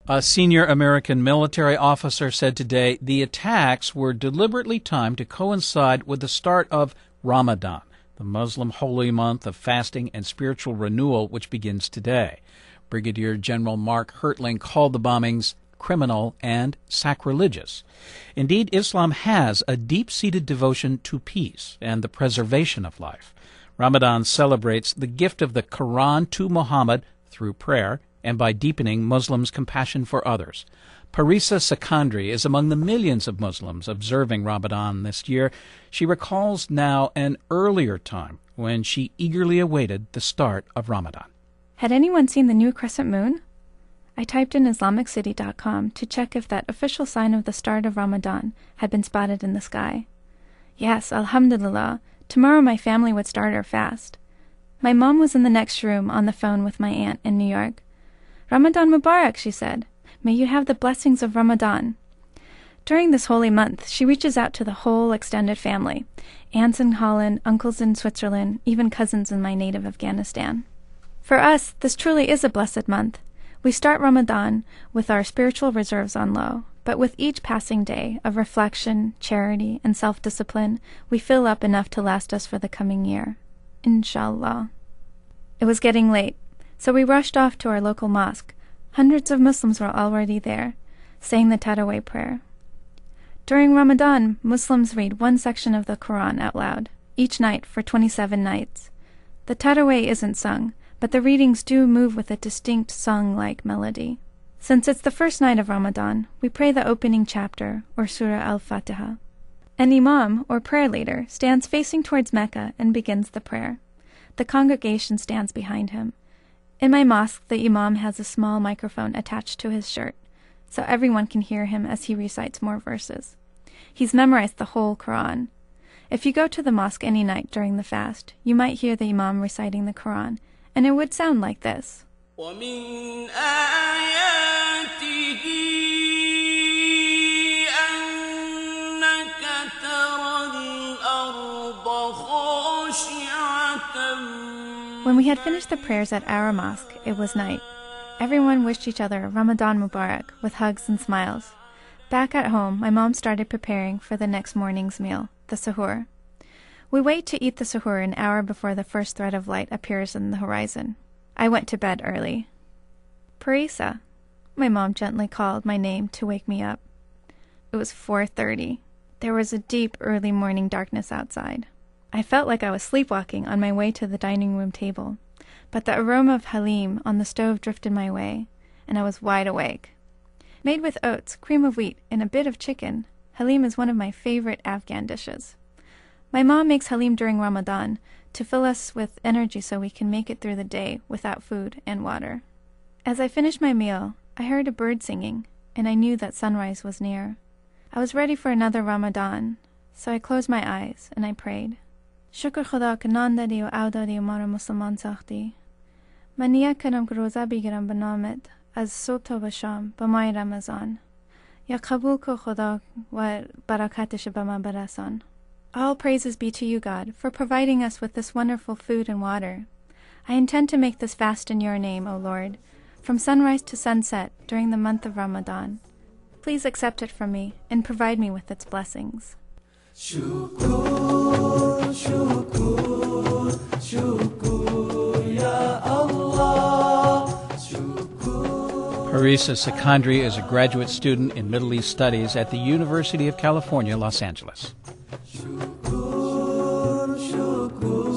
A senior American military officer said today the attacks were deliberately timed to coincide with the start of Ramadan, the Muslim holy month of fasting and spiritual renewal, which begins today. Brigadier General Mark Hertling called the bombings criminal and sacrilegious. Indeed, Islam has a deep-seated devotion to peace and the preservation of life. Ramadan celebrates the gift of the Quran to Muhammad through prayer and by deepening Muslims' compassion for others. Parisa Sakandri is among the millions of Muslims observing Ramadan this year. She recalls now an earlier time when she eagerly awaited the start of Ramadan. Had anyone seen the new crescent moon? I typed in IslamicCity.com to check if that official sign of the start of Ramadan had been spotted in the sky. Yes, alhamdulillah, tomorrow my family would start our fast. My mom was in the next room on the phone with my aunt in New York. Ramadan Mubarak, she said. May you have the blessings of Ramadan. During this holy month, she reaches out to the whole extended family, aunts in Holland, uncles in Switzerland, even cousins in my native Afghanistan. For us, this truly is a blessed month. We start Ramadan with our spiritual reserves on low, but with each passing day of reflection, charity, and self-discipline, we fill up enough to last us for the coming year. Inshallah. It was getting late, so we rushed off to our local mosque. Hundreds of Muslims were already there, saying the Tarawih prayer. During Ramadan, Muslims read one section of the Quran out loud, each night for 27 nights. The Tarawih isn't sung, but the readings do move with a distinct song-like melody. Since it's the first night of Ramadan, we pray the opening chapter, or Surah Al-Fatiha. An imam, or prayer leader, stands facing towards Mecca and begins the prayer. The congregation stands behind him. In my mosque, the imam has a small microphone attached to his shirt, so everyone can hear him as he recites more verses. He's memorized the whole Quran. If you go to the mosque any night during the fast, you might hear the imam reciting the Quran, and it would sound like this. وَمِنْ آيَاتِهِ أَنَّكَ تَرَى الْأَرْضَ خَاشِعَةً. When we had finished the prayers at our mosque, it was night. Everyone wished each other Ramadan Mubarak with hugs and smiles. Back at home, my mom started preparing for the next morning's meal, the suhoor. We wait to eat the suhoor an hour before the first thread of light appears in the horizon. I went to bed early. Parisa, my mom gently called my name to wake me up. It was 4:30. There was a deep early morning darkness outside. I felt like I was sleepwalking on my way to the dining room table, but the aroma of halim on the stove drifted my way, and I was wide awake. Made with oats, cream of wheat, and a bit of chicken, halim is one of my favorite Afghan dishes. My mom makes halim during Ramadan to fill us with energy so we can make it through the day without food and water. As I finished my meal, I heard a bird singing, and I knew that sunrise was near. I was ready for another Ramadan, so I closed my eyes and I prayed. شکر خدا که نان دادی و او دادی و ما را مسلمان ساختی. من نیت کردم که روزه بگیرم به نامت از صبح تا به شام به ماه رمضان. یا قبول که خدا و برکتش به من برسان. All praises be to you, God, for providing us with this wonderful food and water. I intend to make this fast in your name, O Lord, from sunrise to sunset during the month of Ramadan. Please accept it from me and provide me with its blessings. Shukur, shukur, shukur, ya Allah, shukur. Parisa Sakandri is a graduate student in Middle East Studies at the University of California, Los Angeles. Shukur, shukur.